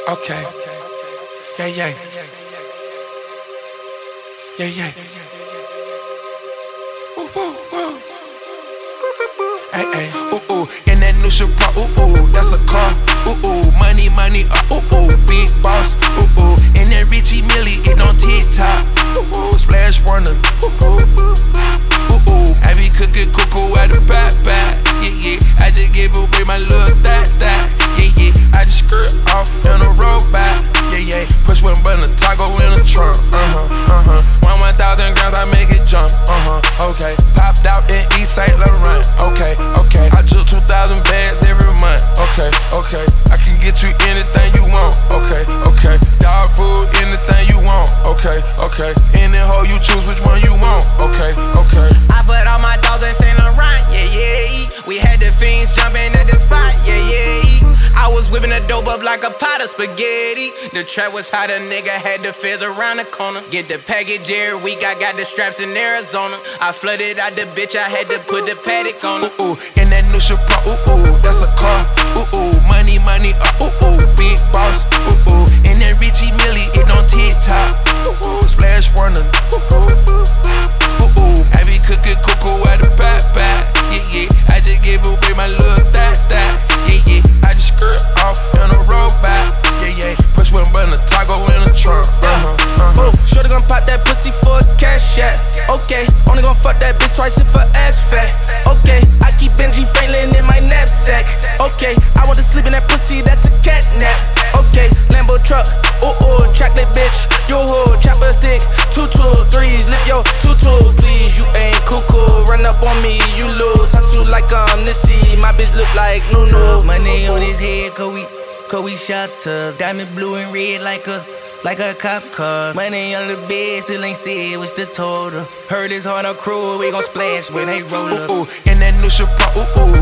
Okay. Yeah, yeah. Yeah, yeah. Ooh, ooh, ooh. Hey, hey. Ooh, ooh. In that new Supra, ooh, ooh. That's a car. Ooh, ooh. Money, money, ooh, ooh. Big boss. Ooh, ooh. In that Richie Millie, it on TikTok. Ooh, ooh. Splash Warner. Ooh, ooh. Ooh, ooh. I be cooking cuckoo at the back. Yeah, yeah. I just gave away my little that. Yeah, yeah. I just skirt off in a robot. Yeah, yeah. Push one button, toggle in a trunk. 1,000 grams, I make it jump. Okay. Popped out in East St. Laurent. Okay, okay. I took 2,000 bags every month. Okay, okay. I can get you anything you want. Okay, okay. Dog food, anything you want. Okay, okay. Any hoe you choose which one you want. Okay, okay. I put all my dogs in St. Laurent. Yeah, yeah. We had the fiends jumping at the spot. Yeah, yeah. I was whipping the dope up like a pot of spaghetti. The trap was hot, a nigga had the feds around the corner. Get the package every week, I got the straps in Arizona. I flooded out the bitch, I had to put the paddock on her. Ooh, ooh, in that new Supra, ooh, ooh, that's a car. Ooh, ooh, money, money, ooh, ooh, big boss. Ooh, ooh, in that Richie Millie, it on TikTok. Ooh, ooh, Splash Warner. Ooh, ooh, ooh, ooh, I be cooking cuckoo at the back. Yeah, yeah, I just gave away my little that. Yeah, yeah, I just skirt off in a robot. Yeah, yeah, push one button, toggle in a trunk. Ooh, shorty gon' pop that pussy for a cash shot. Okay, only gon' fuck that bitch twice if her ass fat. Okay, I keep Benji Franklin in my knapsack. Okay, I want to sleep in that pussy, that's a cat nap. Okay, Lambo truck, ooh ooh, chocolate bitch. Yo ho, chopper stick, 2 2 3s, lift your 2 2, please. You ain't cuckoo, run up on me, you lose. Hustle like Nipsey, my bitch look like Nunu. Money on his head, cause we shutters. Diamond blue and red like a cop car. Money on the bed, still ain't said what's the total. Heard it's hard on crew, we gon' splash when they roll up. Ooh, ooh, in that new Supra, ooh, ooh,